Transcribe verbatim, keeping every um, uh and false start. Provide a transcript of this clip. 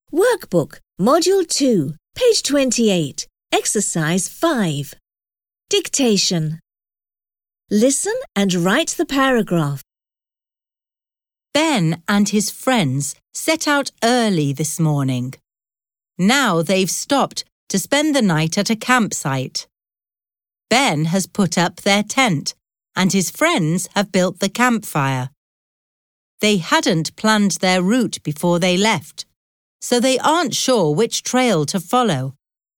Workbook, Module two, page twenty-eight, Exercise five. Dictation. Listen and write the paragraph. Ben and his friends set out early this morning. Now they've stopped to spend the night at a campsite. Ben has put up their tent, and his friends have built the campfire. They hadn't planned their route before they left, so they aren't sure which trail to follow.